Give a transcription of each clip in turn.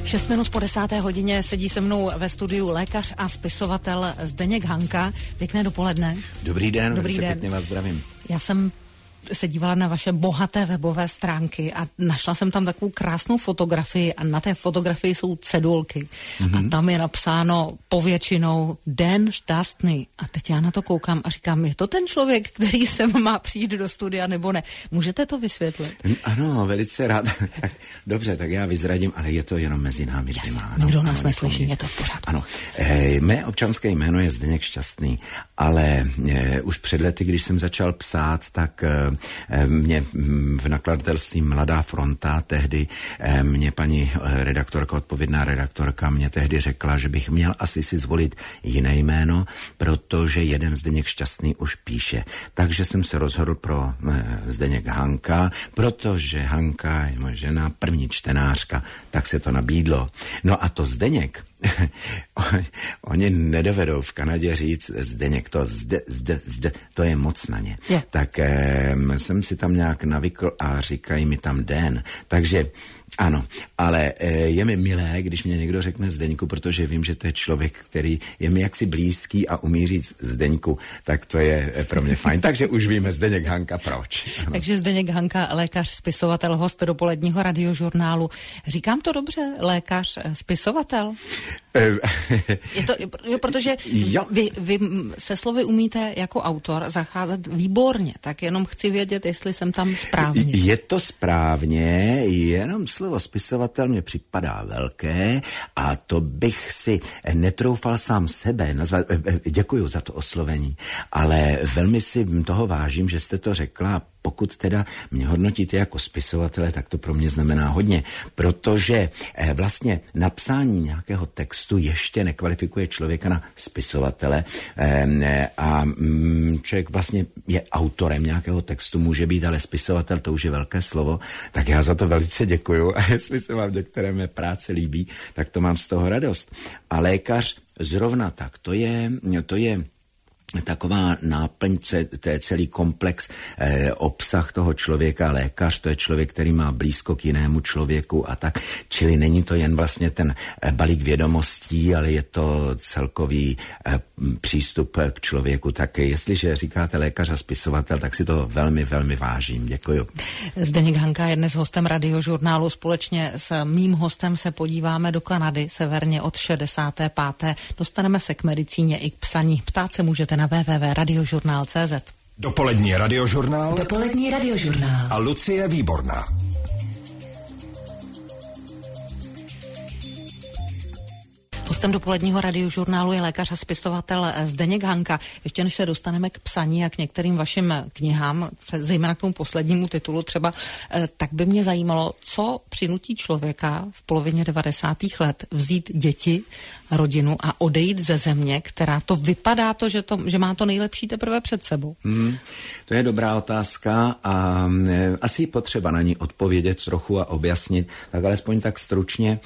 6 minut po 10. hodině sedí se mnou ve studiu lékař a spisovatel Zdeněk Hanka. Pěkné dopoledne. Dobrý den, velice pěkně vás zdravím. Já jsem se dívala na vaše bohaté webové stránky a našla jsem tam takovou krásnou fotografii a na té fotografii jsou cedulky. A tam je napsáno povětšinou Den šťastný. A teď já na to koukám a říkám, je to ten člověk, který sem má přijít do studia nebo ne? Můžete to vysvětlit? Ano, velice rád. Dobře, tak já vyzradím, ale je to jenom mezi námi dvěma. Nikdo nás neslyší, je to v pořádku. Ano, mé občanské jméno je Zdeněk Šťastný, ale už před lety, když jsem začal psát, tak mě v nakladatelství Mladá fronta tehdy mě paní redaktorka, odpovědná redaktorka mě tehdy řekla, že bych měl asi si zvolit jiné jméno, protože jeden Zdeněk Šťastný už píše. Takže jsem se rozhodl pro Zdeněk Hanka, protože Hanka je moje žena, první čtenářka, tak se to nabídlo. No a to Zdeněk, oni nedovedou v Kanadě říct Zdeněk, to to je moc na ně. Je. Tak jsem si tam nějak navykl a říkají mi tam Den. Takže ano, ale je mi milé, když mě někdo řekne Zdeňku, protože vím, že to je člověk, který je mi jaksi blízký a umí říct Zdeňku, tak to je pro mě fajn. Takže už víme Zdeněk Hanka proč. Ano. Takže Zdeněk Hanka, lékař, spisovatel, host dopoledního radiožurnálu. Říkám to dobře, lékař, spisovatel? Je to, protože vy se slovy umíte jako autor zacházet výborně, tak jenom chci vědět, jestli jsem tam správně. Je to správně, jenom slovo spisovatel mě připadá velké a to bych si netroufal sám sebe nazvat. Děkuju za to oslovení, ale velmi si toho vážím, že jste to řekla. Pokud teda mě hodnotíte jako spisovatele, tak to pro mě znamená hodně, protože vlastně napsání nějakého textu ještě nekvalifikuje člověka na spisovatele a člověk vlastně je autorem nějakého textu, může být, ale spisovatel, to už je velké slovo, tak já za to velice děkuju a jestli se vám některé mé práce líbí, tak to mám z toho radost. A lékař zrovna tak, to je taková náplň, to je celý komplex, obsah toho člověka. Lékař, to je člověk, který má blízko k jinému člověku a tak. Čili není to jen vlastně ten balík vědomostí, ale je to celkový přístup k člověku. Tak jestliže říkáte lékař a spisovatel, tak si to velmi, velmi vážím. Děkuju. Zdeněk Hanka je dnes hostem radiožurnálu. Společně s mým hostem se podíváme do Kanady, severně od 65. Dostaneme se k medicíně i k psaní. Ptát se můžete na www.radiožurnál.cz. Dopolední radiožurnál. Dopolední radiožurnál. A Lucie Výborná. Hostem dopoledního radiožurnálu je lékař a spisovatel Zdeněk Hanka. Ještě než se dostaneme k psaní a k některým vašim knihám, zejména k tomu poslednímu titulu třeba, tak by mě zajímalo, co přinutí člověka v polovině 90. let vzít děti, rodinu a odejít ze země, která to vypadá že má to nejlepší teprve před sebou. To je dobrá otázka a asi je potřeba na ní odpovědět trochu a objasnit, tak alespoň tak stručně.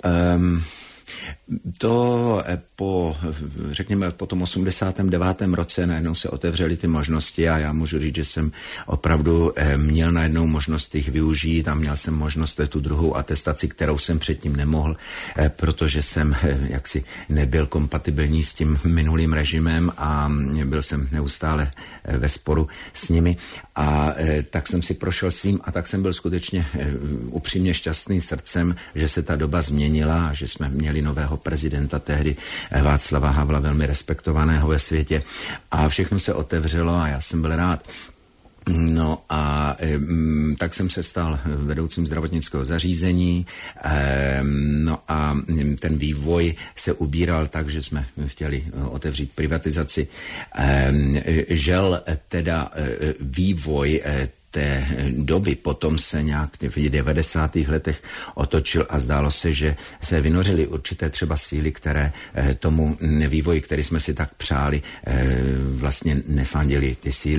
To řekněme, po tom 89. roce najednou se otevřely ty možnosti a já můžu říct, že jsem opravdu měl najednou možnost jich využít a měl jsem možnost tu druhou atestaci, kterou jsem předtím nemohl, protože jsem jaksi nebyl kompatibilní s tím minulým režimem a byl jsem neustále ve sporu s nimi a tak jsem si prošel svým a tak jsem byl skutečně upřímně šťastný srdcem, že se ta doba změnila, že jsme měli nového prezidenta tehdy Václava Havla, velmi respektovaného ve světě a všechno se otevřelo a já jsem byl rád. No a tak jsem se stal vedoucím zdravotnického zařízení, no a ten vývoj se ubíral tak, že jsme chtěli otevřít privatizaci. Žel teda vývoj té doby potom se nějak v 90. letech otočil a zdálo se, že se vynořily určité třeba síly, které tomu vývoji, který jsme si tak přáli, vlastně nefandili ty síly.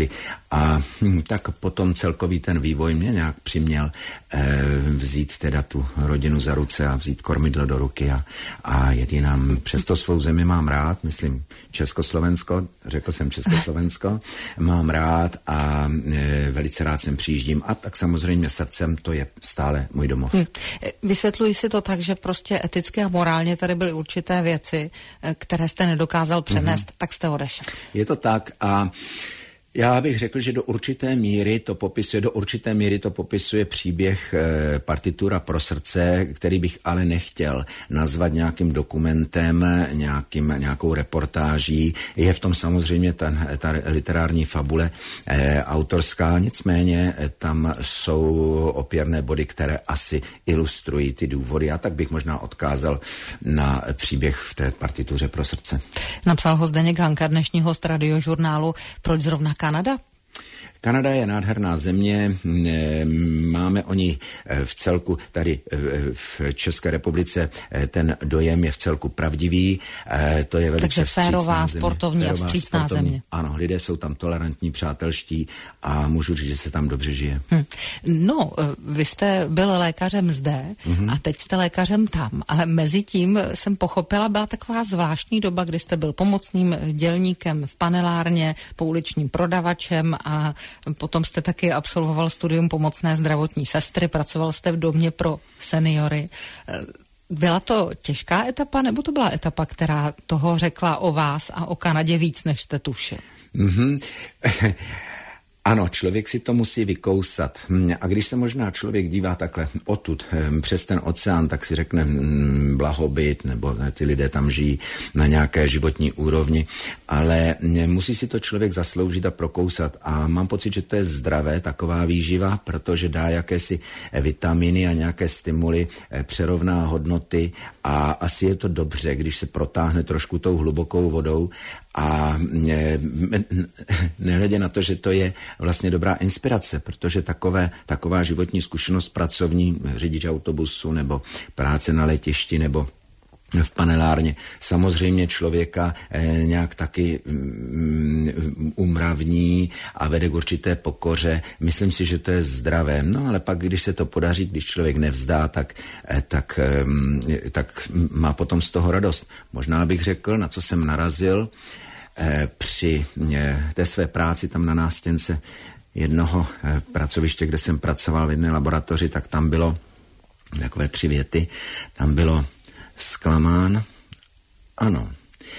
A tak potom celkový ten vývoj mě nějak přiměl vzít teda tu rodinu za ruce a vzít kormidlo do ruky a jet jinam. Přesto svou zemi mám rád, myslím Československo, řekl jsem Československo, mám rád a velice rád sem přijíždím a tak samozřejmě srdcem to je stále můj domov. Vysvětluji si to tak, že prostě eticky a morálně tady byly určité věci, které jste nedokázal přenést, tak jste odešel. Je to tak a já bych řekl, že do určité míry to popisuje příběh Partitura pro srdce, který bych ale nechtěl nazvat nějakým dokumentem, nějakou reportáží. Je v tom samozřejmě ta literární fabule autorská, nicméně tam jsou opěrné body, které asi ilustrují ty důvody. A tak bych možná odkázal na příběh v té Partituře pro srdce. Napsal ho Zdeněk Hanka, dnešní host Radiožurnálu. Proč zrovna Kanada? Kanada je nádherná země, máme o ní v celku, tady v České republice ten dojem je v celku pravdivý, to je velice férová, sportovní a vstřícná země. Ano, lidé jsou tam tolerantní, přátelští a můžu říct, že se tam dobře žije. No, vy jste byl lékařem zde a teď jste lékařem tam, ale mezi tím jsem pochopila, byla taková zvláštní doba, kdy jste byl pomocným dělníkem v panelárně, pouličním prodavačem a potom jste taky absolvoval studium pomocné zdravotní sestry, pracoval jste v domě pro seniory. Byla to těžká etapa, nebo to byla etapa, která toho řekla o vás a o Kanadě víc, než jste tušil? Ano, člověk si to musí vykousat. A když se možná člověk dívá takhle odtud, přes ten oceán, tak si řekne blahobyt, nebo ty lidé tam žijí na nějaké životní úrovni, ale musí si to člověk zasloužit a prokousat. A mám pocit, že to je zdravé, taková výživa, protože dá jakési vitaminy a nějaké stimuly, přerovná hodnoty a asi je to dobře, když se protáhne trošku tou hlubokou vodou a nehledě na to, že to je vlastně dobrá inspirace, protože taková životní zkušenost pracovní, řidič autobusu nebo práce na letišti nebo v panelárně samozřejmě člověka nějak taky umravní a vede k určité pokoře. Myslím si, že to je zdravé. No ale pak, když se to podaří, když člověk nevzdá, tak má potom z toho radost. Možná bych řekl, na co jsem narazil při té své práci tam na nástěnce jednoho pracoviště, kde jsem pracoval v jedné laboratoři, tak tam bylo takové 3 věty. Tam bylo zklamán, ano,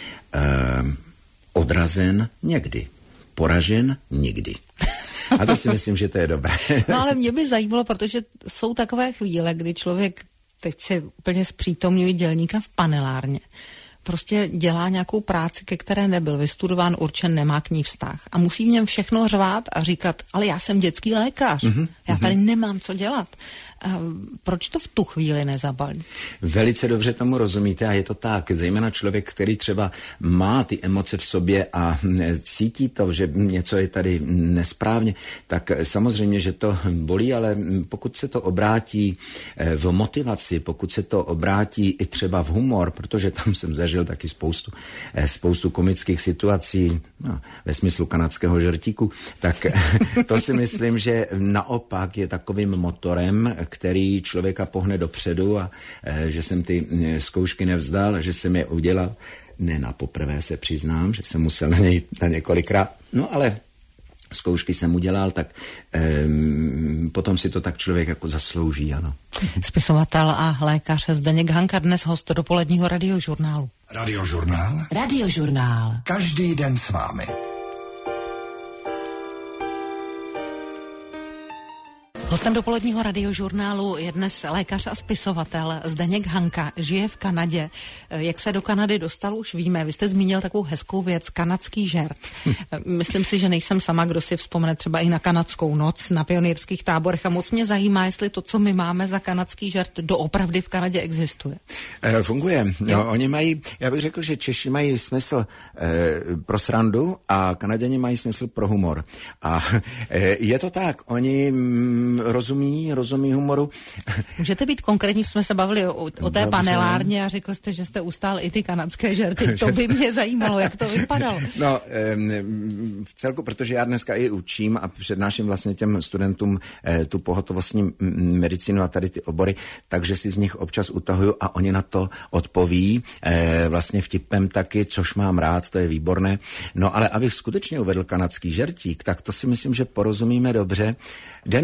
odrazen někdy, poražen nikdy. A to si myslím, že to je dobré. No ale mě by zajímalo, protože jsou takové chvíle, kdy člověk, teď si úplně zpřítomňuji dělníka v panelárně, prostě dělá nějakou práci, ke které nebyl vystudován, určen, nemá k ní vztah. A musí v něm všechno řvát a říkat, ale já jsem dětský lékař, já tady nemám co dělat. Proč to v tu chvíli nezabalí? Velice dobře tomu rozumíte a je to tak. Zejména člověk, který třeba má ty emoce v sobě a cítí to, že něco je tady nesprávně, tak samozřejmě, že to bolí, ale pokud se to obrátí v motivaci, pokud se to obrátí i třeba v humor, protože tam jsem zažil taky spoustu komických situací, no, ve smyslu kanadského žertíku, tak to si myslím, že naopak je takovým motorem, který člověka pohne dopředu a že jsem ty zkoušky nevzdal, že jsem je udělal. Ne na poprvé se přiznám, že jsem musel na několikrát, no ale zkoušky jsem udělal, tak potom si to tak člověk jako zaslouží, ano. Spisovatel a lékař Zdeněk Hanka, dnes host dopoledního Radiožurnálu. Radiožurnál? Radiožurnál. Každý den s vámi. Hostem dopoledního Radiožurnálu je dnes lékař a spisovatel Zdeněk Hanka, žije v Kanadě. Jak se do Kanady dostal, už víme. Vy jste zmínil takovou hezkou věc, kanadský žert. Myslím si, že nejsem sama, kdo si vzpomene třeba i na kanadskou noc, na pionýrských táborech a moc mě zajímá, jestli to, co my máme za kanadský žert, doopravdy v Kanadě existuje. Funguje. No, oni mají, já bych řekl, že Češi mají smysl pro srandu a Kanaděni mají smysl pro humor. A je to tak, oni rozumí humoru. Můžete být konkrétní, jsme se bavili o té panelárně a řekl jste, že jste ustál i ty kanadské žerty. To by mě zajímalo, jak to vypadalo. No, v celku, protože já dneska i učím a přednáším vlastně těm studentům tu pohotovostní medicínu a tady ty obory, takže si z nich občas utahuju a oni na to odpoví vlastně vtipem taky, což mám rád, to je výborné. No ale abych skutečně uvedl kanadský žertík, tak to si myslím, že porozumíme dobře. Den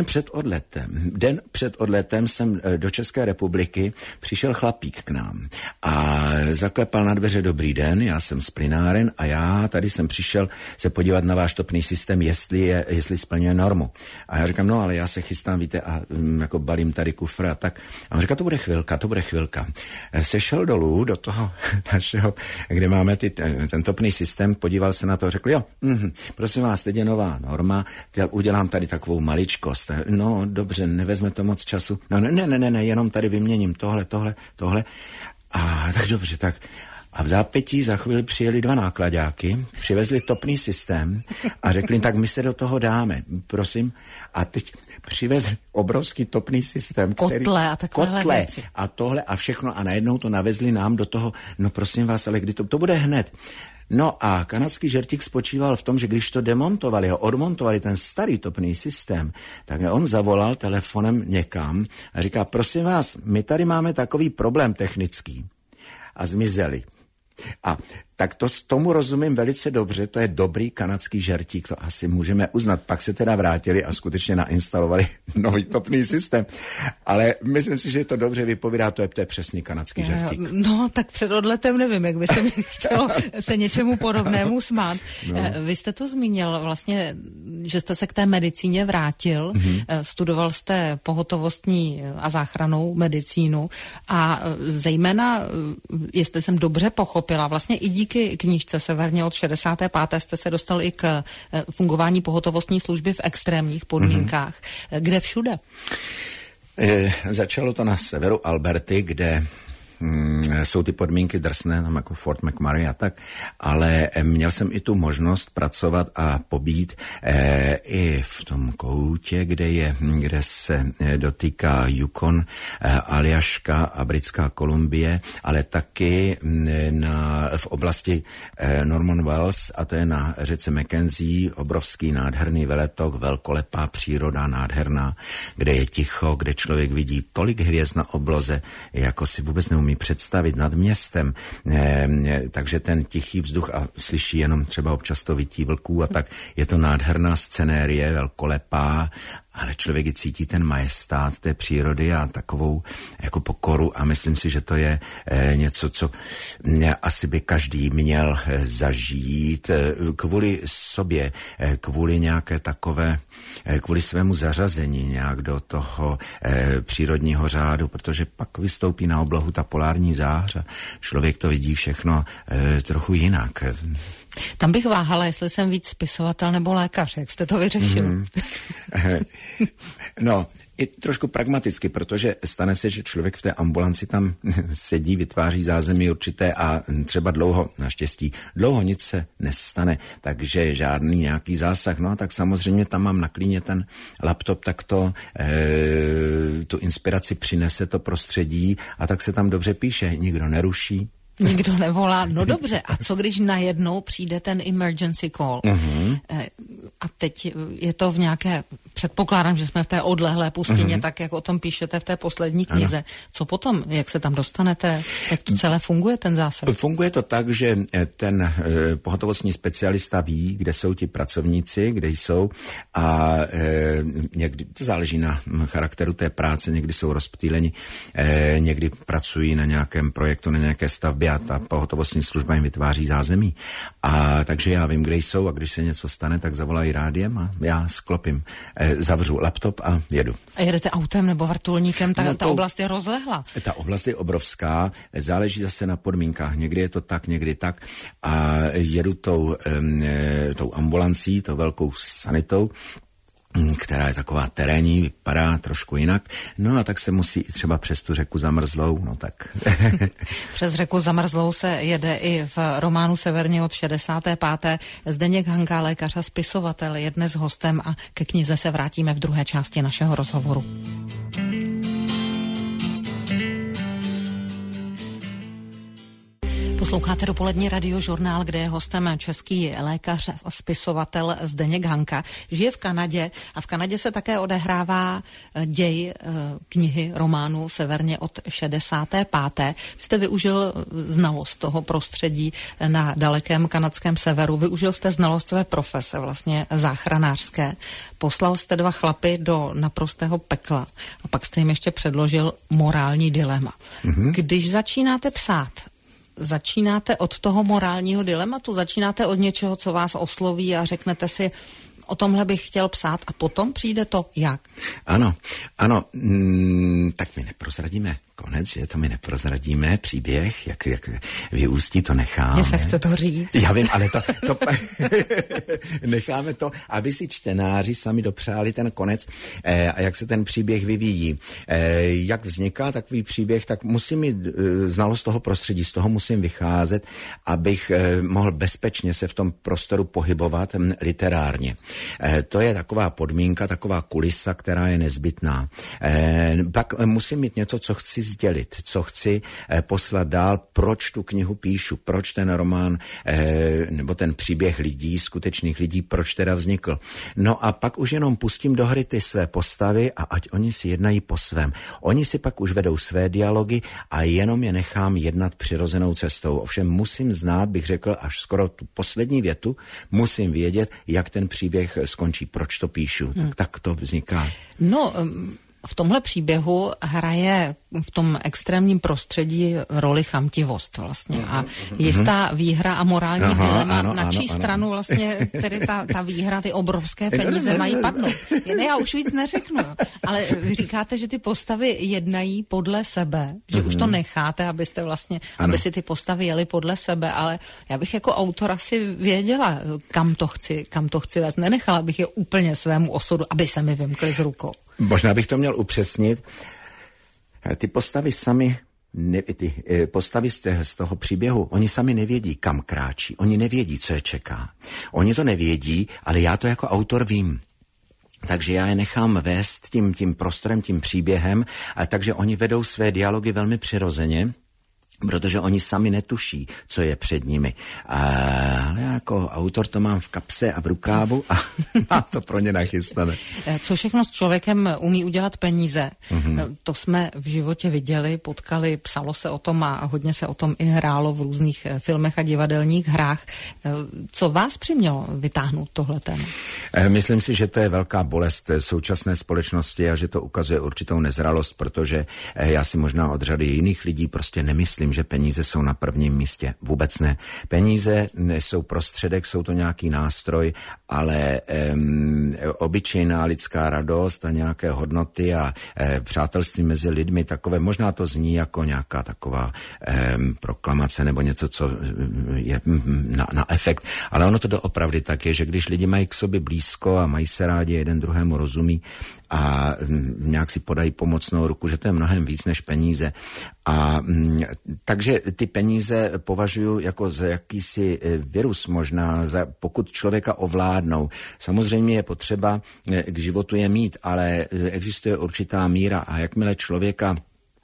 před odletem jsem do České republiky přišel chlapík k nám a zaklepal na dveře: dobrý den, já jsem z plynáren a já tady jsem přišel se podívat na váš topný systém, jestli splňuje normu. A já říkám, no ale já se chystám, víte, a jako balím tady kufr a tak. A on říká, to bude chvilka. Sešel dolů do toho našeho, kde máme ten topný systém, podíval se na to a řekl, jo, prosím vás, teď je nová norma, udělám tady takovou maličkost. No, dobře, nevezme to moc času. No, ne, jenom tady vyměním tohle. A tak dobře, tak. A v zápětí za chvíli přijeli 2 nákladáky, přivezli topný systém a řekli, tak my se do toho dáme, prosím. A teď přivezli obrovský topný systém. Kotle a takovéhle věci. A tohle a všechno a najednou to navezli nám do toho, no prosím vás, ale kdy to bude hned. No a kanadský žertík spočíval v tom, že když to odmontovali ten starý topný systém, tak on zavolal telefonem někam a říká, prosím vás, my tady máme takový problém technický. A zmizeli. A tak tomu rozumím velice dobře, to je dobrý kanadský žertík, to asi můžeme uznat. Pak se teda vrátili a skutečně nainstalovali nový topný systém. Ale myslím si, že to dobře vypovídá, to je přesný kanadský žertík. No, tak před odletem nevím, jak by se mi chtělo se něčemu podobnému smát. No. Vy jste to zmínil vlastně, že jste se k té medicíně vrátil, studoval jste pohotovostní a záchrannou medicínu a zejména, jestli jsem dobře pochopila, vlastně i díky knížce Severně od 65. jste se dostal i k fungování pohotovostní služby v extrémních podmínkách. Kde všude? Začalo to na severu Alberty, kde jsou ty podmínky drsné, tam jako Fort McMurray a tak, ale měl jsem i tu možnost pracovat a pobít i v tom koutě, kde se dotýká Yukon, Aljaška a Britská Kolumbie, ale taky v oblasti Norman Wells, a to je na řece Mackenzie, obrovský nádherný veletok, velkolepá příroda, nádherná, kde je ticho, kde člověk vidí tolik hvězd na obloze, jako si vůbec neumí představit nad městem, takže ten tichý vzduch a slyší jenom třeba občas to vytí vlků a tak, je to nádherná scenérie, velkolepá, ale člověk cítí ten majestát té přírody a takovou jako pokoru a myslím si, že to je něco, co asi by každý měl zažít kvůli sobě, kvůli nějaké takové, kvůli svému zařazení nějak do toho přírodního řádu, protože pak vystoupí na oblohu ta polární zář a člověk to vidí všechno trochu jinak. Tam bych váhala, jestli jsem víc spisovatel nebo lékař, jak jste to vyřešil. No, i trošku pragmaticky, protože stane se, že člověk v té ambulanci tam sedí, vytváří zázemí určité a třeba naštěstí dlouho nic se nestane, takže žádný nějaký zásah. No a tak samozřejmě tam mám na klíně ten laptop, tak tu inspiraci přinese to prostředí a tak se tam dobře píše, nikdo neruší. Nikdo nevolá. No dobře, a co když najednou přijde ten emergency call? A teď je to v nějaké, předpokládám, že jsme v té odlehlé pustině, tak jak o tom píšete v té poslední knize. Ano. Co potom? Jak se tam dostanete? Jak to celé funguje, ten zásah? Funguje to tak, že ten pohotovostní specialista ví, kde jsou ti pracovníci, kde jsou a někdy to záleží na charakteru té práce, někdy jsou rozptýleni, někdy pracují na nějakém projektu, na nějaké stavbě a ta pohotovostní služba jim vytváří zázemí. A takže já vím, kde jsou a když se něco stane, tak zavolají rádiem a já sklopím, zavřu laptop a jedu. A jedete autem nebo vrtulníkem? Ta oblast je rozlehlá. Ta oblast je obrovská, záleží zase na podmínkách. Někdy je to tak, někdy tak a jedu tou ambulancí, tou velkou sanitou, která je taková terénní, vypadá trošku jinak. No a tak se musí i třeba přes tu řeku Zamrzlou, no tak. Přes řeku Zamrzlou se jede i v románu Severně od 65. Zdeněk Hanka, lékař a spisovatel, je dnes hostem a ke knize se vrátíme v druhé části našeho rozhovoru. Posloucháte dopolední radiožurnál, kde je hostem český lékař a spisovatel Zdeněk Hanka. Žije v Kanadě a v Kanadě se také odehrává děj knihy románu Severně od 65. Vy jste využil znalost toho prostředí na dalekém kanadském severu. Využil jste znalost své profese, vlastně záchranářské. Poslal jste 2 chlapy do naprostého pekla a pak jste jim ještě předložil morální dilema. Když začínáte psát, začínáte od toho morálního dilematu, začínáte od něčeho, co vás osloví a řeknete si, o tomhle bych chtěl psát a potom přijde to jak? Ano, tak my neprozradíme konec, že to my neprozradíme, příběh, jak vyústí, to necháme. Mně se chce to říct. Já vím, ale to necháme to, aby si čtenáři sami dopřáli ten konec a jak se ten příběh vyvíjí. Jak vzniká takový příběh, tak musím mít znalost toho prostředí, z toho musím vycházet, abych mohl bezpečně se v tom prostoru pohybovat literárně. To je taková podmínka, taková kulisa, která je nezbytná. Pak musím mít něco, co chci sdělit, co chci poslat dál, proč tu knihu píšu, proč ten román nebo ten příběh lidí, skutečných lidí, proč teda vznikl. No a pak už jenom pustím do hry ty své postavy a ať oni si jednají po svém. Oni si pak už vedou své dialogy a jenom je nechám jednat přirozenou cestou. Ovšem musím znát, bych řekl, až skoro tu poslední větu, musím vědět, jak ten příběh skončí, proč to píšu. Tak to vzniká. No, v tomhle příběhu hraje v tom extrémním prostředí roli chamtivost vlastně a jistá výhra a morální dilema, na čí stranu vlastně tedy ta výhra, ty obrovské peníze mají padnout. Já už víc neřeknu, ale vy říkáte, že ty postavy jednají podle sebe, že už to necháte, abyste vlastně, aby si ty postavy jeli podle sebe, ale já bych jako autor asi věděla, kam to chci vést. Nenechala bych je úplně svému osudu, aby se mi vymkly z rukou. Možná bych to měl upřesnit. Ty postavy sami, postavy z toho příběhu, oni sami nevědí, kam kráčí. Oni nevědí, co je čeká. Oni to nevědí, ale já to jako autor vím. Takže já je nechám vést tím prostorem, tím příběhem, a takže oni vedou své dialogy velmi přirozeně, protože oni sami netuší, co je před nimi. Ale jako autor to mám v kapse a v rukávu a mám to pro ně nachystané. Co všechno s člověkem umí udělat peníze? To jsme v životě viděli, potkali, psalo se o tom a hodně se o tom i hrálo v různých filmech a divadelních hrách. Co vás přimělo vytáhnout tohle téma? Myslím si, že to je velká bolest současné společnosti a že to ukazuje určitou nezralost, protože já si možná od řady jiných lidí prostě nemyslím, že peníze jsou na prvním místě. Vůbec ne. Peníze jsou prostředek, jsou to nějaký nástroj, ale obyčejná lidská radost a nějaké hodnoty a přátelství mezi lidmi, takové, možná to zní jako nějaká taková proklamace nebo něco, co je na efekt, ale ono to doopravdy tak je, že když lidi mají k sobě blízko a mají se rádi, jeden druhému rozumí a nějak si podají pomocnou ruku, že to je mnohem víc než peníze. A takže ty peníze považuji jako za jakýsi virus možná, pokud člověka ovládnou. Samozřejmě je potřeba k životu je mít, ale existuje určitá míra a jakmile člověka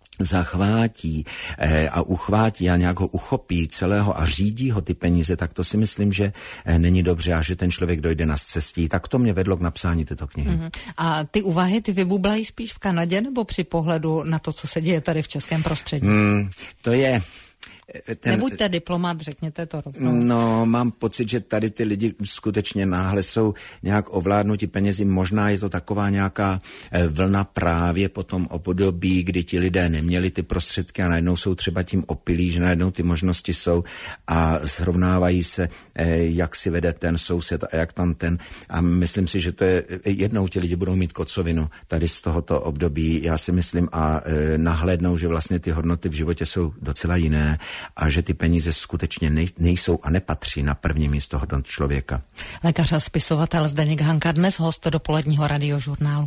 zachvátí a uchvátí a nějak ho uchopí celého a řídí ho ty peníze, tak to si myslím, že není dobře a že ten člověk dojde na scestí. Tak to mě vedlo k napsání této knihy. A ty úvahy, ty vybublají spíš v Kanadě nebo při pohledu na to, co se děje tady v českém prostředí? To je... Nebuďte diplomat, řekněte to rovnou. No, mám pocit, že tady ty lidi skutečně náhle jsou nějak ovládnutí penězi. Možná je to taková nějaká vlna právě po tom období, kdy ti lidé neměli ty prostředky a najednou jsou třeba tím opilí, že najednou ty možnosti jsou a srovnávají se, jak si vede ten soused a jak tam ten. A myslím si, že to je, jednou ti lidi budou mít kocovinu tady z tohoto období. Já si myslím a nahlédnou, že vlastně ty hodnoty v životě jsou docela jiné a že ty peníze skutečně nejsou a nepatří na první místo hodnot člověka. Lékař a spisovatel Zdeněk Hanka, dnes host dopoledního radiožurnálu.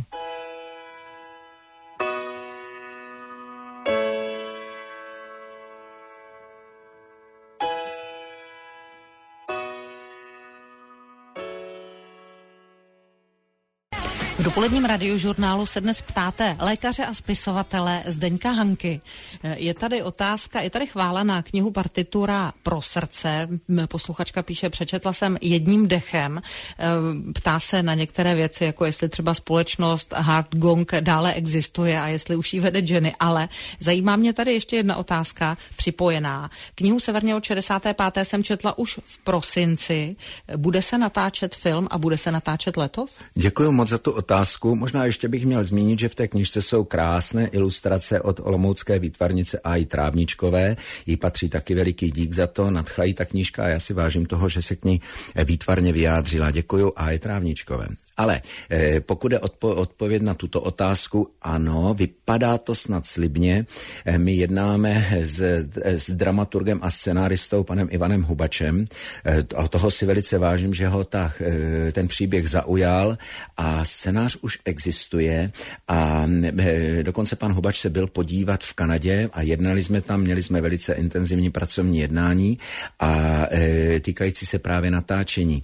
V dopoledním radiožurnálu se dnes ptáte lékaře a spisovatele Zdeňka Hanky. Je tady otázka, je tady chvála na knihu Partitura pro srdce. Posluchačka píše, přečetla jsem jedním dechem. Ptá se na některé věci, jako jestli třeba společnost Hard Gong dále existuje a jestli už jí vede Jenny. Ale zajímá mě tady ještě jedna otázka připojená. Knihu Severně od 65. jsem četla už v prosinci. Bude se natáčet film a bude se natáčet letos? Děkuji moc za tu otázku. Možná ještě bych měl zmínit, že v té knižce jsou krásné ilustrace od olomoucké výtvarnice A.I. Trávničkové. Jí patří taky veliký dík za to, nadchla jí ta knížka a já si vážím toho, že se k ní výtvarně vyjádřila. Děkuji A.I. Trávničkové. Ale pokud je odpověď na tuto otázku, ano, vypadá to snad slibně. My jednáme s dramaturgem a scenáristou panem Ivanem Hubačem. Toho si velice vážím, že ho ten příběh zaujal a scénář už existuje a dokonce pan Hubač se byl podívat v Kanadě a jednali jsme tam, měli jsme velice intenzivní pracovní jednání a týkající se právě natáčení.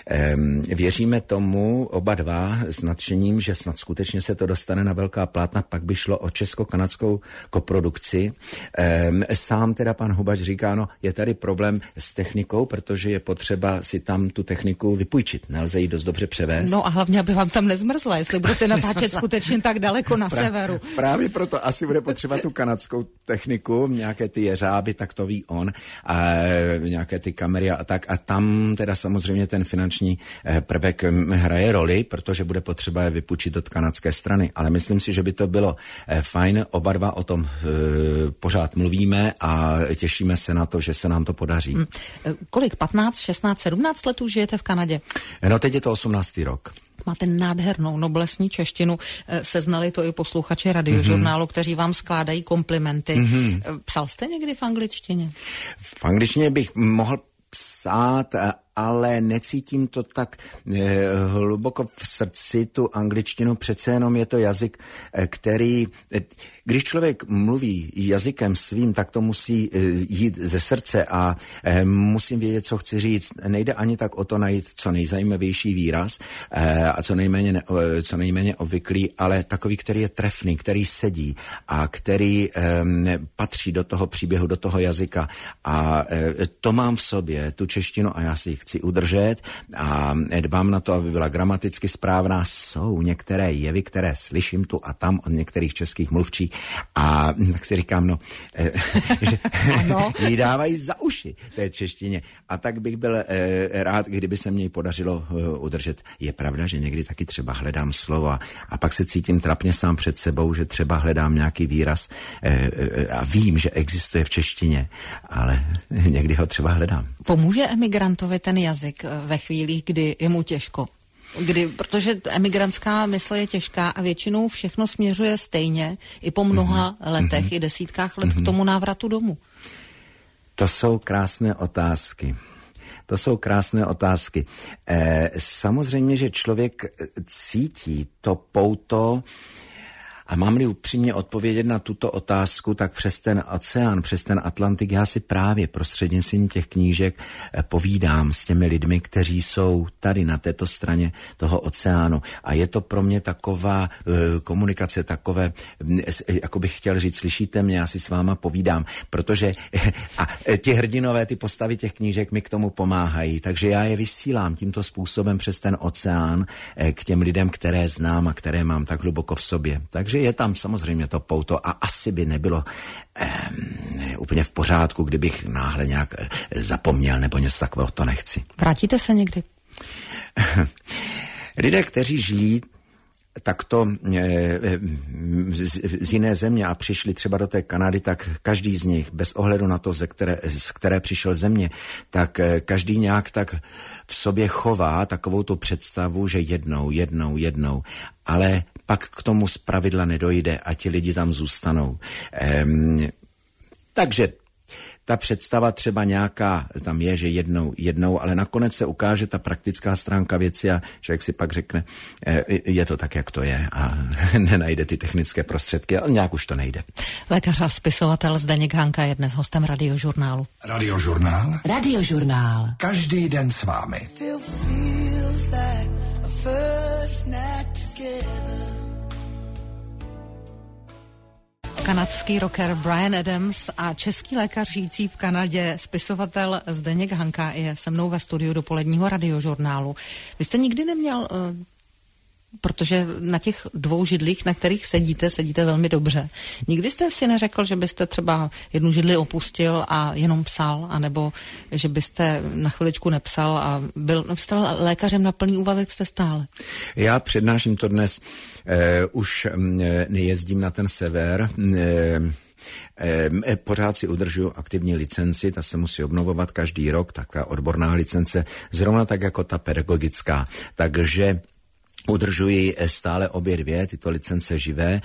Věříme tomu oba dva s nadšením, že snad skutečně se to dostane na velká plátna, pak by šlo o česko-kanadskou koprodukci. Sám teda pan Hubač říká, no je tady problém s technikou, protože je potřeba si tam tu techniku vypůjčit. Nelze ji dost dobře převést. No a hlavně, aby vám tam nezmrzla, jestli budete natáčet skutečně tak daleko na severu. Právě proto asi bude potřeba tu kanadskou techniku, nějaké ty jeřáby, tak to ví on, a nějaké ty kamery a tak. A tam teda samozřejmě ten finanční prvek hraje roli, protože bude potřeba je vypůjčit od kanadské strany. Ale myslím si, že by to bylo fajn. Oba dva o tom pořád mluvíme a těšíme se na to, že se nám to podaří. Kolik? 15, 16, 17 let už žijete v Kanadě? No teď je to 18. rok. Máte nádhernou noblesní češtinu. Seznali to i posluchači radiožurnálu, kteří vám skládají komplimenty. Psal jste někdy v angličtině? V angličtině bych mohl psát, ale necítím to tak hluboko v srdci, tu angličtinu. Přece jenom je to jazyk, který, když člověk mluví jazykem svým, tak to musí jít ze srdce a musím vědět, co chci říct. Nejde ani tak o to najít co nejzajímavější výraz a co nejméně obvyklý, ale takový, který je trefný, který sedí a který patří do toho příběhu, do toho jazyka. A to mám v sobě, tu češtinu, a já si chci udržet a dbám na to, aby byla gramaticky správná. Jsou některé jevy, které slyším tu a tam od některých českých mluvčích a tak si říkám, no, že jí dávají za uši té češtině. A tak bych byl rád, kdyby se mě podařilo udržet. Je pravda, že někdy taky třeba hledám slova a pak se cítím trapně sám před sebou, že třeba hledám nějaký výraz a vím, že existuje v češtině, ale někdy ho třeba hledám. Pomůže emigrantovi ten jazyk ve chvíli, kdy je mu těžko? Protože emigrantská mysl je těžká a většinou všechno směřuje stejně i po mnoha letech, i desítkách let k tomu návratu domů. To jsou krásné otázky. Samozřejmě, že člověk cítí to pouto. A mám-li upřímně odpovědět na tuto otázku, tak přes ten oceán, přes ten Atlantik, já si právě prostřednictvím těch knížek povídám s těmi lidmi, kteří jsou tady na této straně toho oceánu. A je to pro mě taková komunikace, takové, jako bych chtěl říct, slyšíte mě, já si s váma povídám, protože ti hrdinové, ty postavy těch knížek mi k tomu pomáhají. Takže já je vysílám tímto způsobem přes ten oceán k těm lidem, které znám a které mám tak hluboko v sobě. Takže je tam samozřejmě to pouto a asi by nebylo úplně v pořádku, kdybych náhle nějak zapomněl nebo něco takového, to nechci. Vrátíte se někdy? Lidé, kteří žijí takto z jiné země a přišli třeba do té Kanady, tak každý z nich, bez ohledu na to, z které přišel země, tak každý nějak tak v sobě chová takovou tu představu, že jednou, ale pak k tomu zpravidla nedojde a ti lidi tam zůstanou. Takže ta představa třeba nějaká tam je, že jednou, ale nakonec se ukáže ta praktická stránka věci a člověk si pak řekne, je to tak, jak to je a nenajde ty technické prostředky, ale nějak už to nejde. Lékař a spisovatel Zdeněk Hanka je dnes hostem Radiožurnálu. Radiožurnál? Radiožurnál. Každý den s vámi. Kanadský rocker Bryan Adams a český lékař žijící v Kanadě, spisovatel Zdeněk Hanka je se mnou ve studiu dopoledního Radiožurnálu. Vy jste nikdy neměl, protože na těch dvou židlích, na kterých sedíte velmi dobře. Nikdy jste si neřekl, že byste třeba jednu židli opustil a jenom psal, anebo že byste na chviličku nepsal a jste lékařem na plný úvazek jste stále? Já přednáším to dnes, už nejezdím na ten sever, pořád si udržuju aktivní licenci, ta se musí obnovovat každý rok, taková odborná licence, zrovna tak jako ta pedagogická, takže udržuji stále obě dvě, tyto licence živé,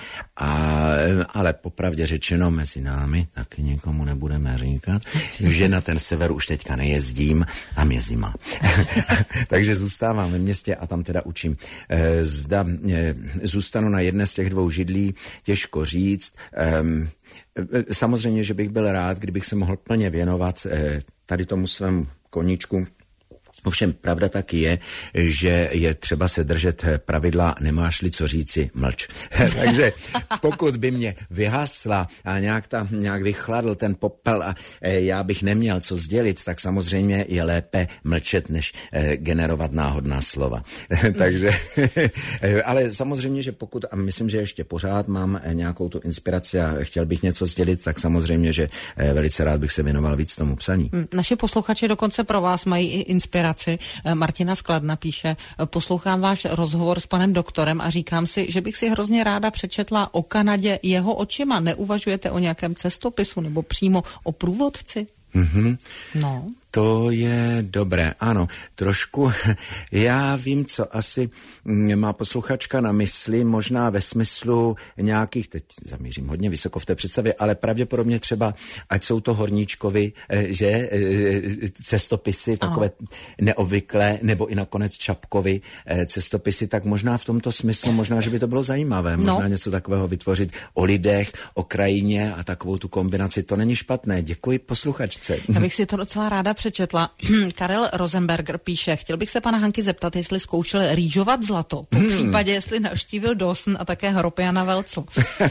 ale popravdě řečeno mezi námi, taky nikomu nebudeme říkat, že na ten sever už teďka nejezdím, tam je zima. Takže zůstávám ve městě a tam teda učím. Zda zůstanu na jedné z těch dvou židlí, těžko říct. Samozřejmě, že bych byl rád, kdybych se mohl plně věnovat tady tomu svému koníčku. Ovšem pravda taky je, že je třeba se držet pravidla nemáš-li co říci, mlč. Takže pokud by mě vyhasla a nějak vychladl ten popel a já bych neměl co sdělit, tak samozřejmě je lépe mlčet, než generovat náhodná slova. Takže, ale samozřejmě, že pokud, a myslím, že ještě pořád mám nějakou tu inspiraci a chtěl bych něco sdělit, tak samozřejmě, že velice rád bych se věnoval víc tomu psaní. Naši posluchači dokonce pro vás mají i inspiraci. Martina Skladna píše, poslouchám váš rozhovor s panem doktorem a říkám si, že bych si hrozně ráda přečetla o Kanadě jeho očima. Neuvažujete o nějakém cestopisu nebo přímo o průvodci? Mm-hmm. No. To je dobré, ano, trošku, já vím, co asi má posluchačka na mysli, možná ve smyslu nějakých, teď zamířím hodně vysoko v té představě, ale pravděpodobně třeba, ať jsou to horníčkovi, že cestopisy, takové neobvyklé, nebo i nakonec Čapkovi cestopisy, tak možná v tomto smyslu, možná, že by to bylo zajímavé, možná něco takového vytvořit o lidech, o krajině a takovou tu kombinaci, to není špatné, děkuji posluchačce. Já bych si to docela ráda přečetla. Karel Rosenberger píše, chtěl bych se pana Hanky zeptat, jestli zkoušel rýžovat zlato. Po případě, jestli navštívil Dawson a také Hrope-Jana Velcla.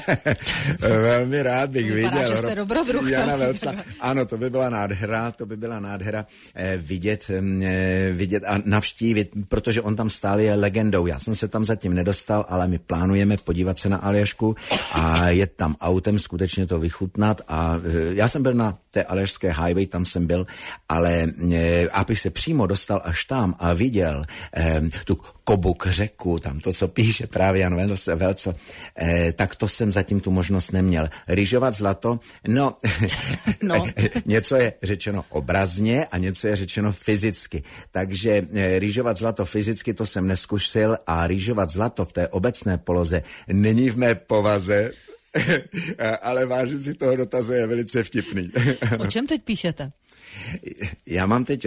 Velmi rád bych viděl. Že jste dobrodruh. Jana Velcla. Ano, to by byla nádhera vidět a navštívit, protože on tam stál je legendou. Já jsem se tam zatím nedostal, ale my plánujeme podívat se na Aljašku a jet tam autem, skutečně to vychutnat a já jsem byl na té aljašské highway, tam jsem byl, ale abych se přímo dostal až tam a viděl tu Kobuk řeku, tam to, co píše právě Jan Velcl, tak to jsem zatím tu možnost neměl. Rýžovat zlato, no. Něco je řečeno obrazně a něco je řečeno fyzicky. Takže rýžovat zlato fyzicky to jsem neskusil a rýžovat zlato v té obecné poloze není v mé povaze, ale vážím si toho dotazu, je velice vtipný. O čem teď píšete? Já mám teď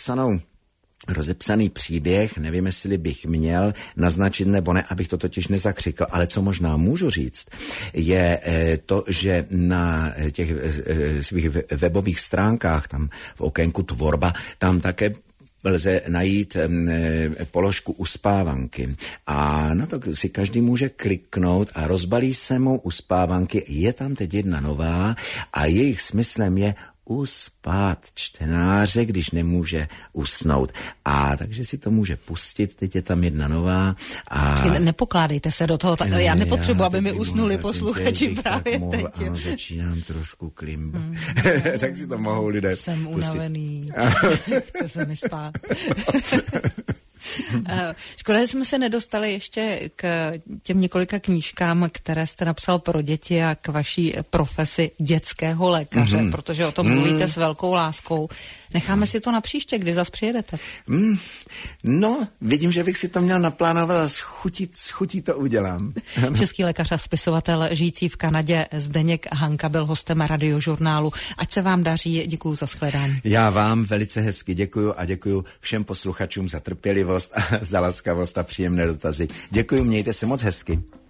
rozepsaný příběh, nevím, jestli bych měl naznačit nebo ne, abych to totiž nezakřikl, ale co možná můžu říct, je to, že na těch svých webových stránkách, tam v okénku Tvorba, tam také lze najít položku uspávanky a na to si každý může kliknout a rozbalí se mu uspávanky. Je tam teď jedna nová a jejich smyslem je uspát čtenáře, když nemůže usnout. A takže si to může pustit, teď je tam jedna nová. A nepokládejte se do toho, já nepotřebuji, aby mi usnuli posluchači právě teď. Ano, začínám trošku klimbat. Tak si to mohou lidé Jsem pustit. unavený, chce se mi spát. Škoda, že jsme se nedostali ještě k těm několika knížkám, které jste napsal pro děti a k vaší profesi dětského lékaře, protože o tom mluvíte s velkou láskou. Necháme si to na příště, kdy zas přijedete. No, vidím, že bych si to měl naplánovat a s chutí to udělám. Český lékař a spisovatel žijící v Kanadě Zdeněk Hanka byl hostem Radiožurnálu. Ať se vám daří, děkuju za shledání. Já vám velice hezky děkuju a děkuju všem posluchačům za trpělivost a za laskavost a příjemné dotazy. Děkuju, mějte se moc hezky.